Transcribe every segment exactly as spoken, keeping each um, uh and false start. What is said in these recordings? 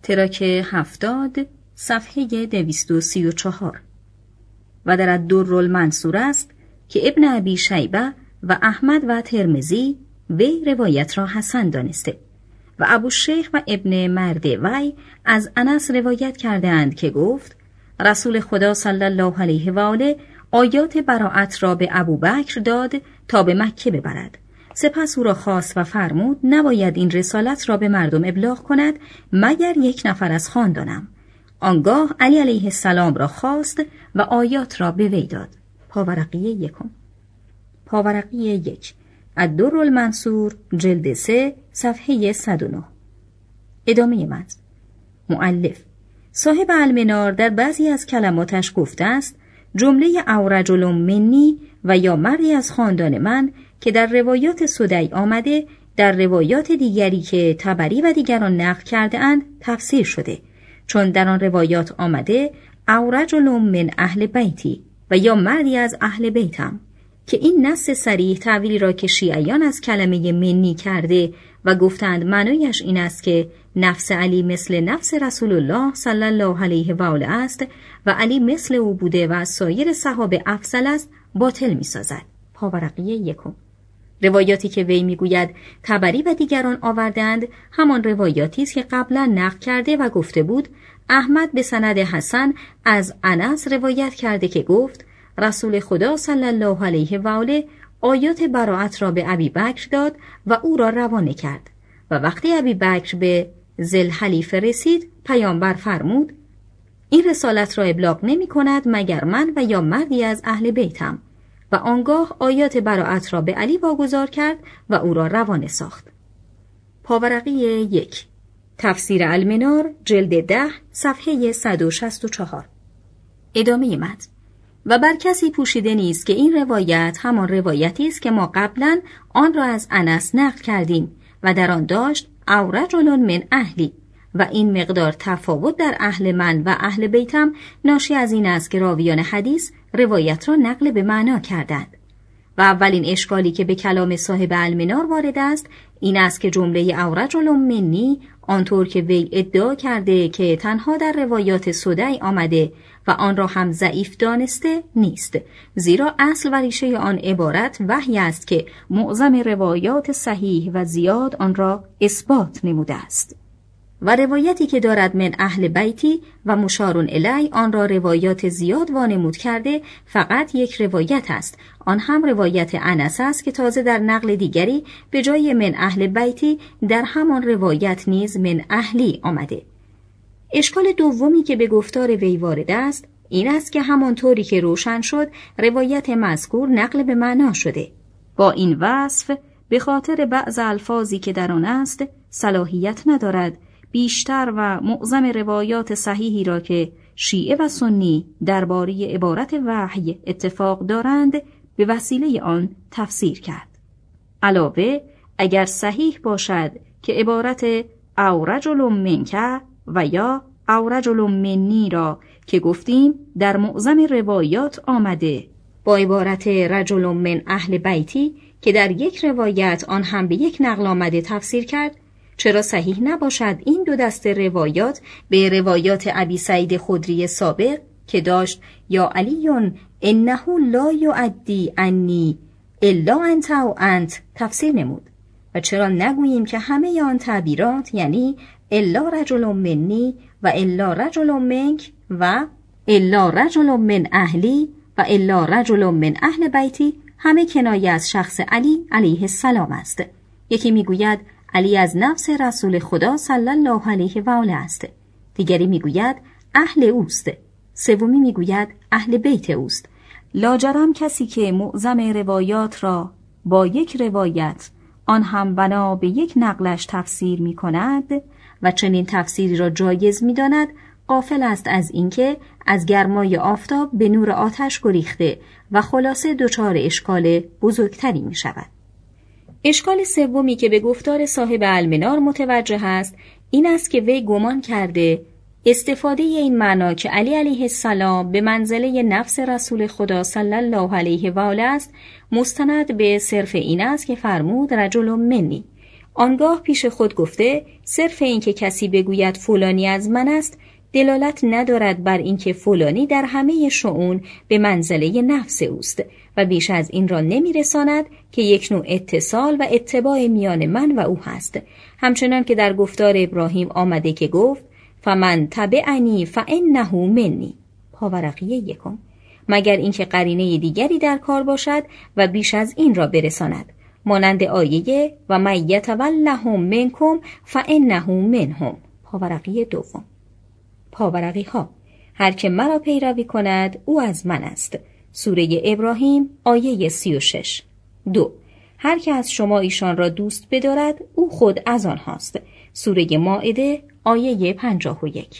تراک هفتاد صفحه دویست و سی و چهار. و در الدرالمنصور است که ابن ابی شیبه و احمد و ترمذی وی روایت را حسن دانسته و ابوالشیخ و ابن مردوی از انس روایت کرده اند که گفت رسول خدا صلی الله علیه و آله آیات براءت را به ابوبکر داد تا به مکه ببرد. سپس او را خواست و فرمود نباید این رسالت را به مردم ابلاغ کند مگر یک نفر از خاندانم. آنگاه علی علیه السلام را خواست و آیات را به وی داد. پاورقی یکم. پاورقی یک الدرالمنصور جلد سه صفحه صد و نه. ادامه متن. مؤلف صاحب المنار در بعضی از کلماتش گفته است جمله او رجل منی و یا مردی از خاندان من که در روایات سدی آمده در روایات دیگری که طبری و دیگران نقل کرده اند تفسیر شده، چون در آن روایات آمده او رجل من اهل بیتی و یا مردی از اهل بیتم، که این نص صریح تعبیری را که شیعیان از کلمه منی کرده و گفتند معنایش این است که نفس علی مثل نفس رسول الله صلی الله علیه و آله است و علی مثل او بوده و از سایر صحابه افضل است باطل می سازد. پاورقی یکم. روایاتی که وی میگوید طبری و دیگران آوردند همان روایاتی است که قبلا نقل کرده و گفته بود احمد به سند حسن از انس روایت کرده که گفت رسول خدا صلی الله علیه و آله آیات براءت را به ابی بکر داد و او را روانه کرد و وقتی ابی بکر به ذوالحلیفه رسید پیامبر فرمود این رسالت را ابلاغ نمی کند مگر من و یا مردی از اهل بیتم، و آنگاه آیات براءت را به علی واگذار کرد و او را روانه ساخت. پاورقی یک تفسیر المنار جلد ده صفحه صد و شصت و چهار. ادامه متن. و بر کسی پوشیده نیست که این روایت همان روایتی است که ما قبلا آن را از انس نقل کردیم و در آن داشت او رجل من اهلی، و این مقدار تفاوت در اهل من و اهل بیتم ناشی از این است که راویان حدیث روایت را نقل به معنا کردند. و اولین اشکالی که به کلام صاحب المنار وارد است این است که جمله او رجل منی آنطور که وی ادعا کرده که تنها در روایات سدی آمده و آن را هم ضعیف دانسته نیست، زیرا اصل و ریشه آن عبارت وحی است که معظم روایات صحیح و زیاد آن را اثبات نموده است. و روایتی که دارد من اهل بیتی و مشار الی آن را روایات زیاد وانمود کرده فقط یک روایت است، آن هم روایت انس است که تازه در نقل دیگری به جای من اهل بیتی در همان روایت نیز من اهلی آمده. اشکال دومی که به گفتار وی وارد است این است که همانطوری که روشن شد روایت مذکور نقل به معنا شده. با این وصف به خاطر بعض الفاظی که در آن است صلاحیت ندارد بیشتر و معظم روایات صحیحی را که شیعه و سنی درباره عبارت وحی اتفاق دارند به وسیله آن تفسیر کرد. علاوه اگر صحیح باشد که عبارت او رجل منک و یا او رجل منی را که گفتیم در معظم روایات آمده با عبارت رجل من اهل بیتی که در یک روایت آن هم به یک نقل آمده تفسیر کرد، چرا صحیح نباشد این دو دسته روایات به روایات ابی سعید خدری سابق که داشت یا علی انه لا یعدی عنی الا انت و انت تفسیر نمود، و چرا نگوییم که همه آن تعبیرات یعنی الا رجل منی و الا رجل منک و الا رجل من اهلی و الا رجل من اهل بیتی همه کنایه از شخص علی علیه السلام است. یکی میگوید علی از نفس رسول خدا صلی الله علیه و آله است، دیگری میگوید اهل اوست، سومی میگوید اهل بیت اوست. لاجرم کسی که معظم روایات را با یک روایت آن هم بنا به یک نقلش تفسیر می کند و چنین تفسیری را جایز می داند غافل است از اینکه از گرمای آفتاب به نور آتش گریخته و خلاصه دچار اشکال بزرگتری می شود. اشکال سومی که به گفتار صاحب المنار متوجه است این است که وی گمان کرده استفاده این معنا که علی علیه السلام به منزله نفس رسول خدا صلی الله علیه و آله است مستند به صرف این است که فرمود رجل منی. آنگاه پیش خود گفته صرف این که کسی بگوید فلانی از من است دلالت ندارد بر اینکه فلانی در همه شؤون به منزله نفس اوست و بیش از این را نمی‌رساند که یک نوع اتصال و اتباع میان من و او هست. همچنان که در گفتار ابراهیم آمده که گفت فمن تبعنی فانه منی، پاورقیه یکم، مگر اینکه قرینه دیگری در کار باشد و بیش از این را برساند، مانند آیه و من یتولهم منکم فانه منهم، پاورقیه دوم. پاورقی ها، هر که مرا پیروی کند او از من است. سوره ابراهیم آیه سی و شش. دو. هر که از شما ایشان را دوست بدارد او خود از آنهاست. سوره مائده آیه پنجاه و یک.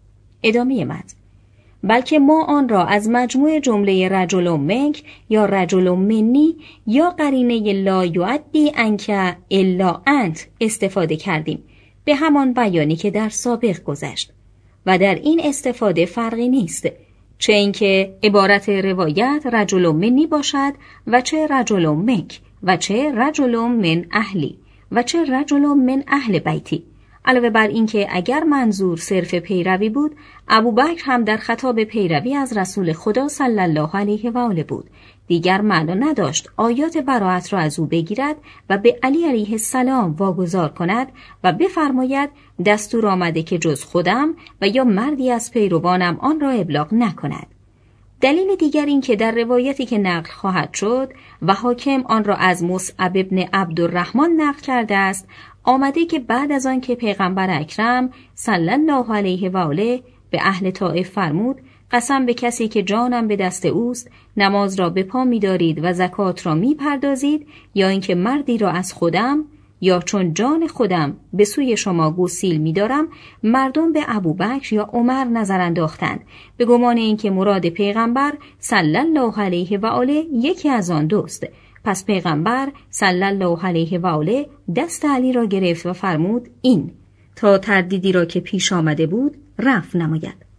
ادامه متن. بلکه ما آن را از مجموع جمله رجل منک یا رجل منی یا قرینه لا یعدی انک الا انت استفاده کردیم، به همان بیانی که در سابق گذشت. و در این استفاده فرقی نیست، چه اینکه عبارت روایت رجل منی باشد و چه رجل منک و چه رجل من اهلی و چه رجل من اهل بیتی. علاوه بر اینکه اگر منظور صرف پیروی بود، ابوبکر هم در خطاب پیروی از رسول خدا صلی الله علیه و آله بود. دیگر معنا نداشت آیات براءت را از او بگیرد و به علی علیه السلام واگذار کند و بفرماید دستور آمده که جز خودم و یا مردی از پیروانم آن را ابلاغ نکند. دلیل دیگر این که در روایتی که نقل خواهد شد و حاکم آن را از مصعب ابن عبدالرحمن نقل کرده است، آمده که بعد از آن که پیغمبر اکرم صلی الله علیه و آله به اهل طائف فرمود قسم به کسی که جانم به دست اوست نماز را به پا می دارید و زکات را می پردازید، یا اینکه مردی را از خودم یا چون جان خودم به سوی شما گسیل می دارم، مردم به ابوبکر یا عمر نظر انداختند به گمان اینکه مراد پیغمبر صلی الله علیه و آله یکی از آن دوست. پس پیغمبر صلی الله علیه و آله دست علی را گرفت و فرمود این تا تردیدی را که پیش آمده بود رفع نماید.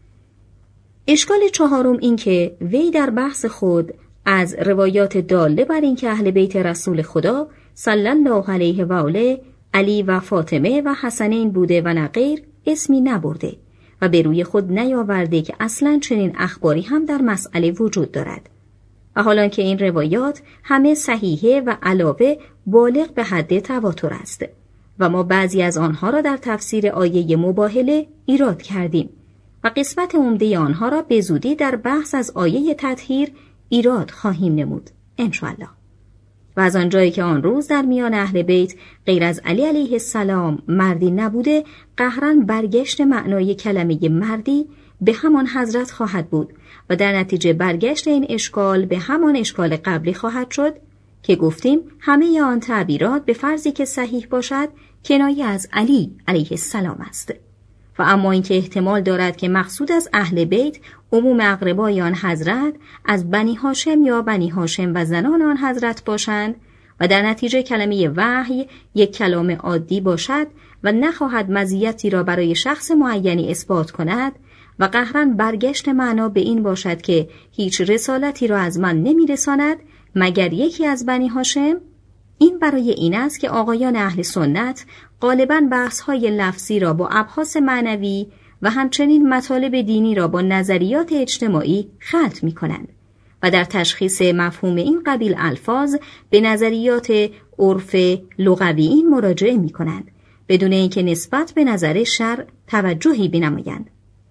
اشکال چهارم این که وی در بحث خود از روایات داله بر این که اهل بیت رسول خدا صلی الله علیه و آله علی و فاطمه و حسنین بوده و نه غیر اسمی نبرده و به روی خود نیاورده که اصلاً چنین اخباری هم در مسئله وجود دارد. و حالان که این روایات همه صحیحه و علاوه بالغ به حد تواتر است و ما بعضی از آنها را در تفسیر آیه مباهله ایراد کردیم و قسمت عمده آنها را به زودی در بحث از آیه تطهیر ایراد خواهیم نمود انشاءالله. و از آنجایی که آن روز در میان اهل بیت غیر از علی علیه السلام مردی نبوده، قهراً برگشت معنای کلمه مردی به همان حضرت خواهد بود و در نتیجه برگشت این اشکال به همان اشکال قبلی خواهد شد که گفتیم همه آن تعبیرات به فرضی که صحیح باشد کنایه از علی علیه السلام است. و اما اینکه احتمال دارد که مقصود از اهل بیت عموم اقربای آن حضرت از بنی هاشم یا بنی هاشم و زنان آن حضرت باشند و در نتیجه کلمه وحی یک کلام عادی باشد و نخواهد مزیتی را برای شخص معینی اثبات کند و قهراً برگشت معنا به این باشد که هیچ رسالتی را از من نمی‌رساند مگر یکی از بنی هاشم، این برای این است که آقایان اهل سنت غالباً بحث‌های لفظی را با ابحاث معنوی و همچنین مطالب دینی را با نظریات اجتماعی خلط می‌کنند و در تشخیص مفهوم این قبیل الفاظ به نظریات عرف لغوی مراجعه می‌کنند بدون اینکه نسبت به نظر شرع توجهی بنمایند.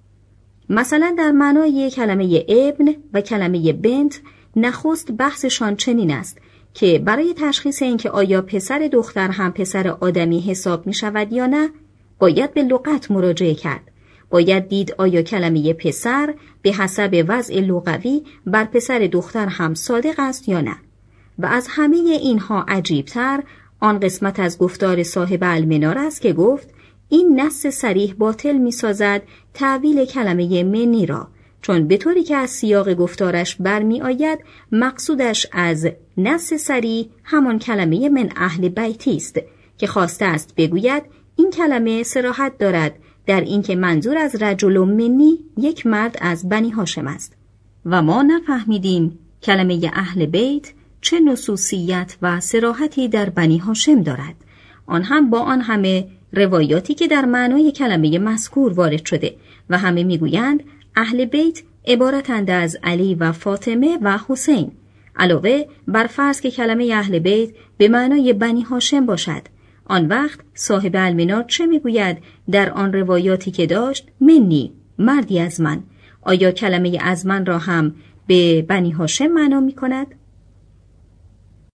مثلا در معنای کلمه ابن و کلمه بنت نخست بحثشان چنین است که برای تشخیص اینکه آیا پسر دختر هم پسر آدمی حساب می شود یا نه باید به لغت مراجعه کرد. باید دید آیا کلمه پسر به حسب وضع لغوی بر پسر دختر هم صادق است یا نه. و از همه اینها عجیبتر آن قسمت از گفتار صاحب المنار است که گفت این نص صریح باطل می سازد تعویل کلمه منی را، چون به طوری که از سیاق گفتارش برمی آید مقصودش از نص صریح همان کلمه من اهل بیتی است که خواسته است بگوید این کلمه صراحت دارد در اینکه منظور از رجل منی یک مرد از بنی هاشم است و ما نفهمیدیم کلمه اهل بیت چه نصوصیت و صراحتی در بنی هاشم دارد. آن هم با آن همه روایاتی که در معنای کلمه مذکور وارد شده و همه میگویند اهل بیت عبارتند از علی و فاطمه و حسین، علاوه بر فرض که کلمه اهل بیت به معنای بنی هاشم باشد. آن وقت صاحب المنار چه میگوید در آن روایاتی که داشت؟ منی، مردی از من. آیا کلمه از من را هم به بنی هاشم معنا می کند؟